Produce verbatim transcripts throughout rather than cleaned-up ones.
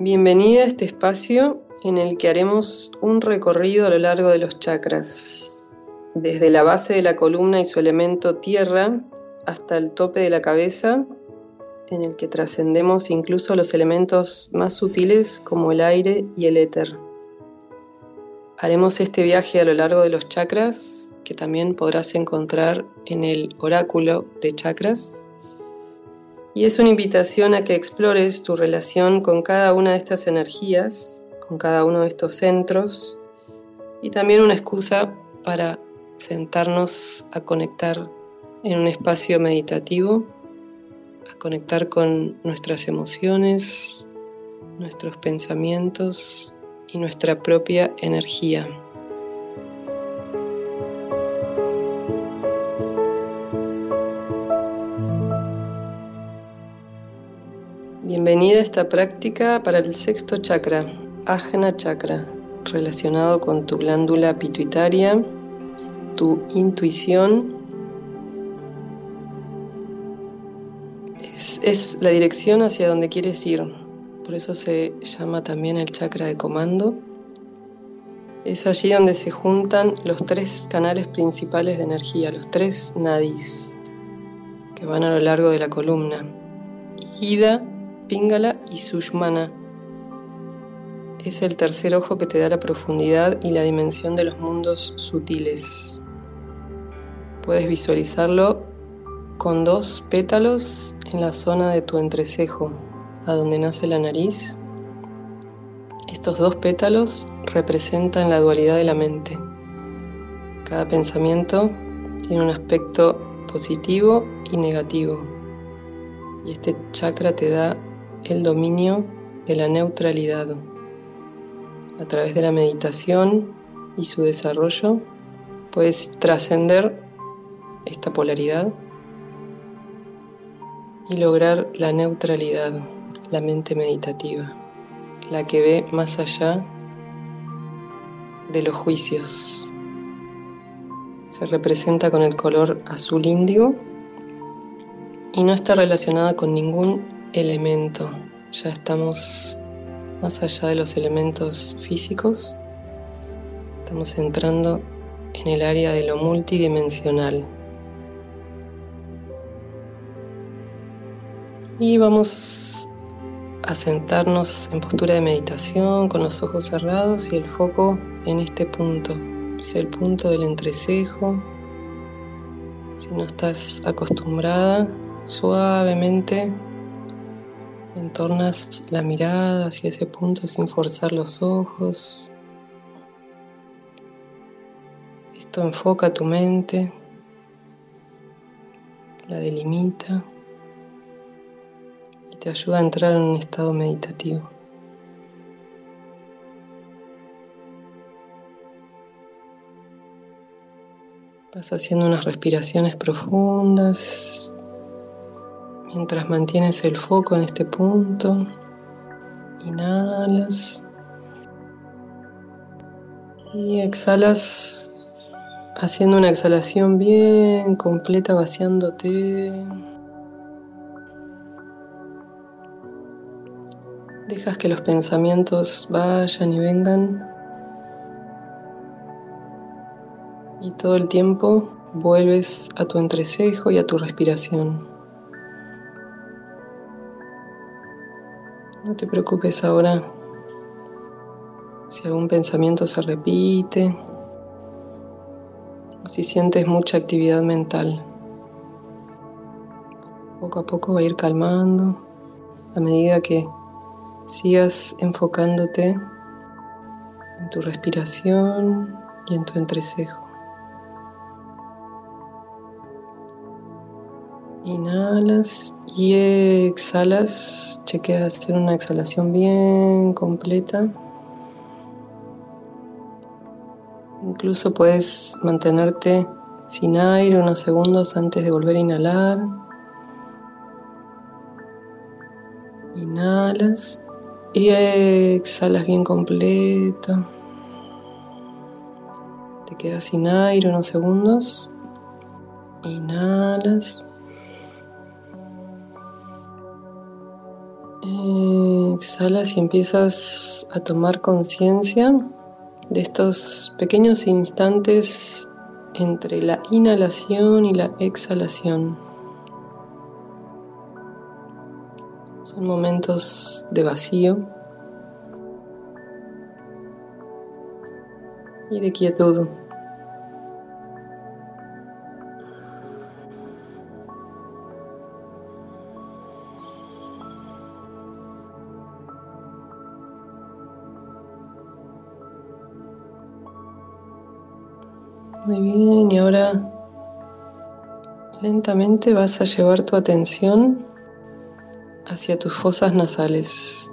Bienvenida a este espacio en el que haremos un recorrido a lo largo de los chakras, desde la base de la columna y su elemento tierra hasta el tope de la cabeza, en el que trascendemos incluso los elementos más sutiles como el aire y el éter. Haremos este viaje a lo largo de los chakras, que también podrás encontrar en el oráculo de chakras, y es una invitación a que explores tu relación con cada una de estas energías, con cada uno de estos centros, y también una excusa para sentarnos a conectar en un espacio meditativo, a conectar con nuestras emociones, nuestros pensamientos y nuestra propia energía. Bienvenida a esta práctica para el sexto chakra, Ajna Chakra, relacionado con tu glándula pituitaria, tu intuición. Es, es la dirección hacia donde quieres ir, por eso se llama también el chakra de comando. Es allí donde se juntan los tres canales principales de energía, los tres nadis, que van a lo largo de la columna: Ida, Pingala y Sushumna. Es el tercer ojo que te da la profundidad y la dimensión de los mundos sutiles. Puedes visualizarlo con dos pétalos en la zona de tu entrecejo, a donde nace la nariz. Estos dos pétalos representan la dualidad de la mente. Cada pensamiento tiene un aspecto positivo y negativo, y este chakra te da el dominio de la neutralidad. A través de la meditación y su desarrollo puedes trascender esta polaridad y lograr la neutralidad, la mente meditativa, la que ve más allá de los juicios. Se representa con el color azul índigo y no está relacionada con ningún elemento. Ya estamos más allá de los elementos físicos. Estamos entrando en el área de lo multidimensional. Y vamos a sentarnos en postura de meditación con los ojos cerrados y el foco en este punto. Es el punto del entrecejo. Si no estás acostumbrada, suavemente entornas la mirada hacia ese punto sin forzar los ojos. Esto enfoca tu mente, la delimita y te ayuda a entrar en un estado meditativo. Vas haciendo unas respiraciones profundas mientras mantienes el foco en este punto. Inhalas y exhalas haciendo una exhalación bien completa, vaciándote. Dejas que los pensamientos vayan y vengan y todo el tiempo vuelves a tu entrecejo y a tu respiración. No te preocupes ahora si algún pensamiento se repite o si sientes mucha actividad mental. Poco a poco va a ir calmando a medida que sigas enfocándote en tu respiración y en tu entrecejo. Inhalas y exhalas. Chequea hacer una exhalación bien completa. Incluso puedes mantenerte sin aire unos segundos antes de volver a inhalar. Inhalas y exhalas bien completa. Te quedas sin aire unos segundos. Inhalas. exhalas y empiezas a tomar conciencia de estos pequeños instantes entre la inhalación y la exhalación. Son momentos de vacío y de quietud. Muy bien, y ahora lentamente vas a llevar tu atención hacia tus fosas nasales.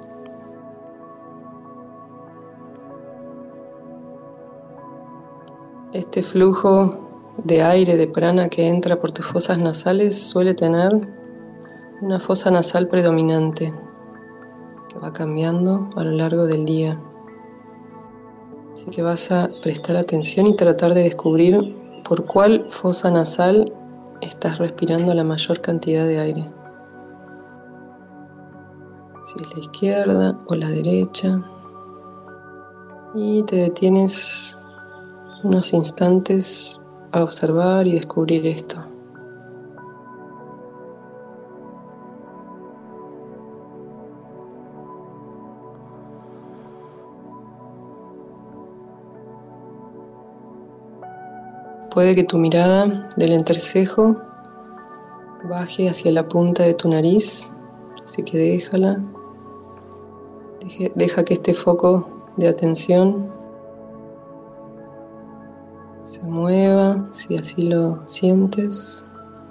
Este flujo de aire, de prana que entra por tus fosas nasales suele tener una fosa nasal predominante que va cambiando a lo largo del día. Así que vas a prestar atención y tratar de descubrir por cuál fosa nasal estás respirando la mayor cantidad de aire. Si es la izquierda o la derecha. Y te detienes unos instantes a observar y descubrir esto. Puede que tu mirada del entrecejo baje hacia la punta de tu nariz, así que déjala. Deje, deja que este foco de atención se mueva, si así lo sientes.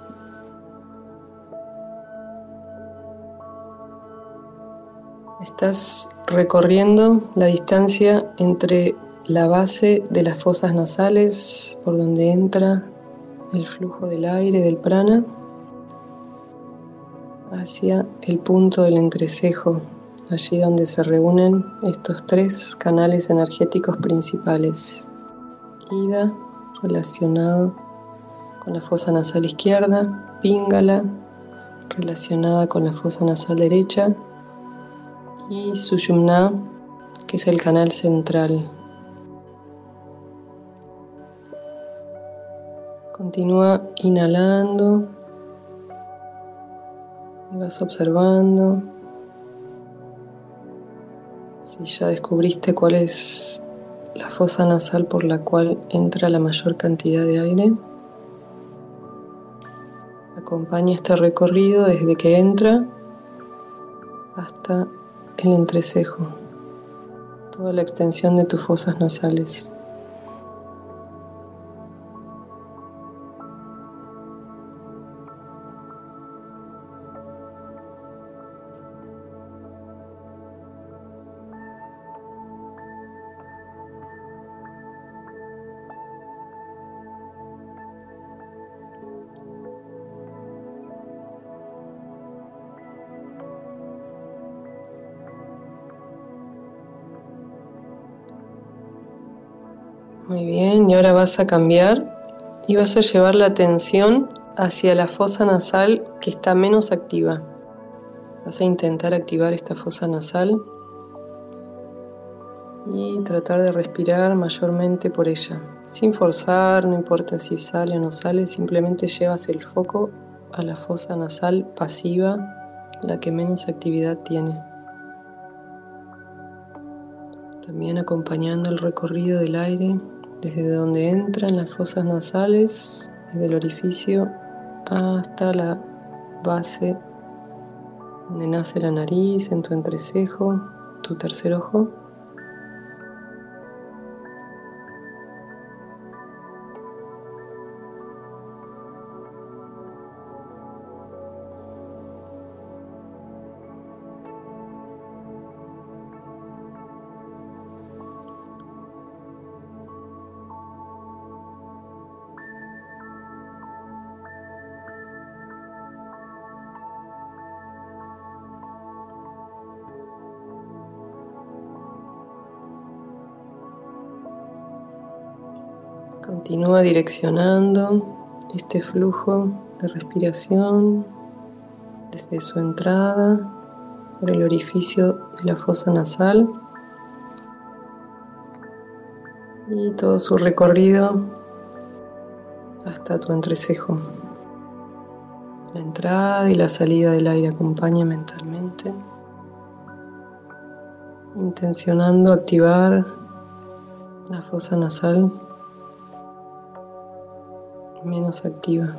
Estás recorriendo la distancia entre la base de las fosas nasales, por donde entra el flujo del aire, del prana, hacia el punto del entrecejo, allí donde se reúnen estos tres canales energéticos principales. Ida, relacionado con la fosa nasal izquierda, Pingala, relacionada con la fosa nasal derecha, y Sushumna, que es el canal central. Continúa inhalando y vas observando si ya descubriste cuál es la fosa nasal por la cual entra la mayor cantidad de aire. Acompaña este recorrido desde que entra hasta el entrecejo, toda la extensión de tus fosas nasales. Muy bien, y ahora vas a cambiar y vas a llevar la atención hacia la fosa nasal que está menos activa. Vas a intentar activar esta fosa nasal y tratar de respirar mayormente por ella. Sin forzar, no importa si sale o no sale, simplemente llevas el foco a la fosa nasal pasiva, la que menos actividad tiene. También acompañando el recorrido del aire desde donde entra en las fosas nasales, desde el orificio hasta la base donde nace la nariz, en tu entrecejo, tu tercer ojo. Continúa direccionando este flujo de respiración desde su entrada por el orificio de la fosa nasal y todo su recorrido hasta tu entrecejo. La entrada y la salida del aire acompaña mentalmente, intencionando activar la fosa nasal menos activa.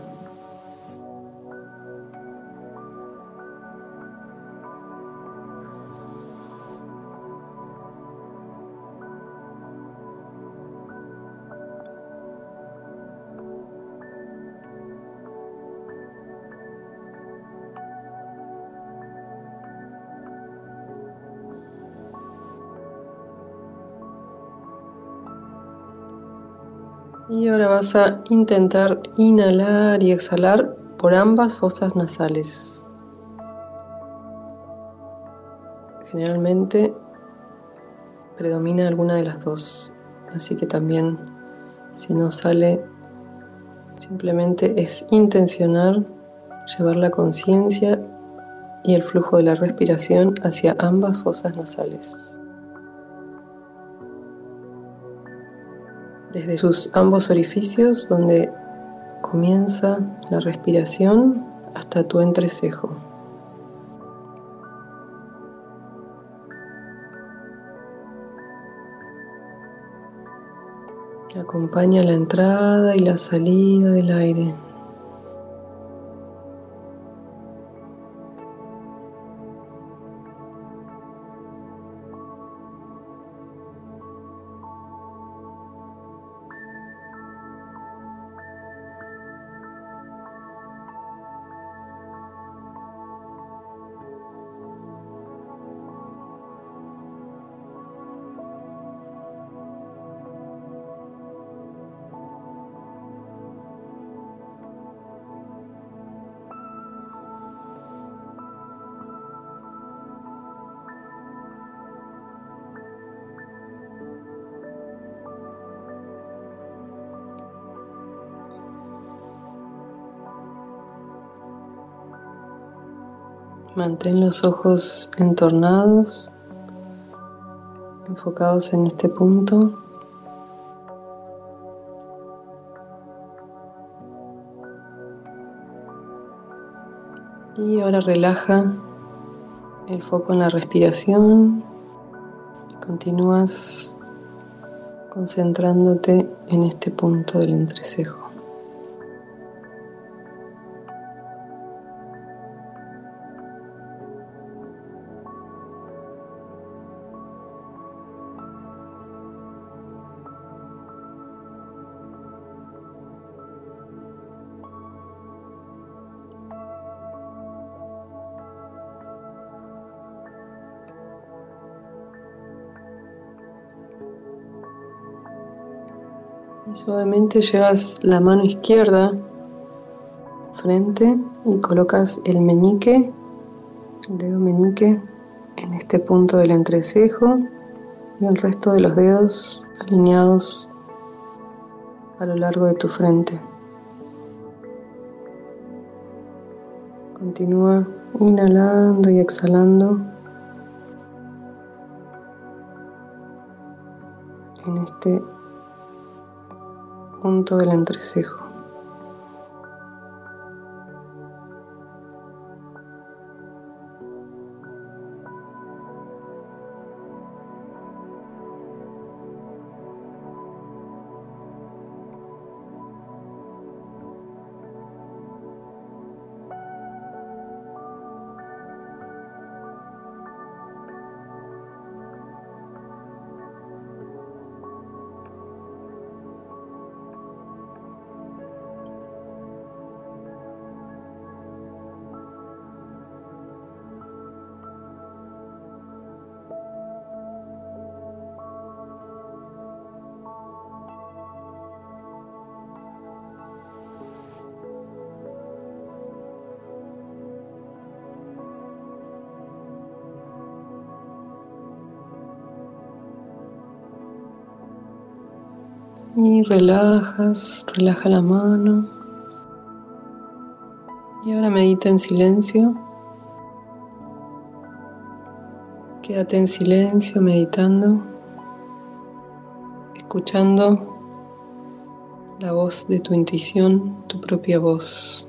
Y ahora vas a intentar inhalar y exhalar por ambas fosas nasales. Generalmente predomina alguna de las dos, así que también si no sale, simplemente es intencionar llevar la conciencia y el flujo de la respiración hacia ambas fosas nasales. Desde sus ambos orificios, donde comienza la respiración, hasta tu entrecejo. Acompaña la entrada y la salida del aire. Mantén los ojos entornados, enfocados en este punto. Y ahora relaja el foco en la respiración y continúas concentrándote en este punto del entrecejo. Y suavemente llevas la mano izquierda frente y colocas el meñique, el dedo meñique, en este punto del entrecejo y el resto de los dedos alineados a lo largo de tu frente. Continúa inhalando y exhalando en este punto del entrecejo. Y relajas, relaja la mano. Y ahora medita en silencio. Quédate en silencio, meditando, escuchando la voz de tu intuición, tu propia voz.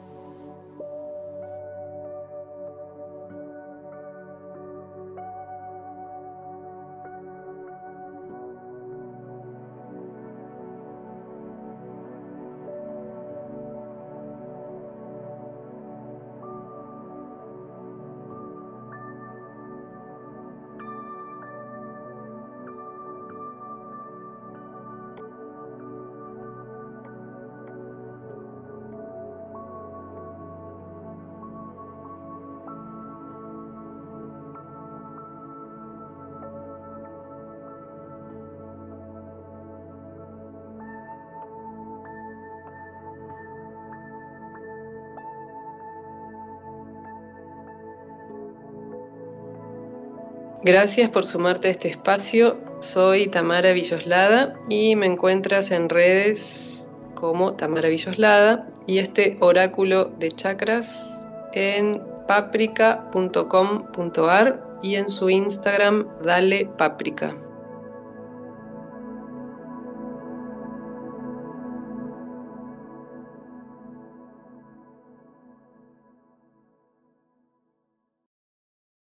Gracias por sumarte a este espacio. Soy Tamara Villoslada y me encuentras en redes como Tamara Villoslada y este oráculo de chakras en paprika punto com punto ar y en su Instagram Dale Paprika.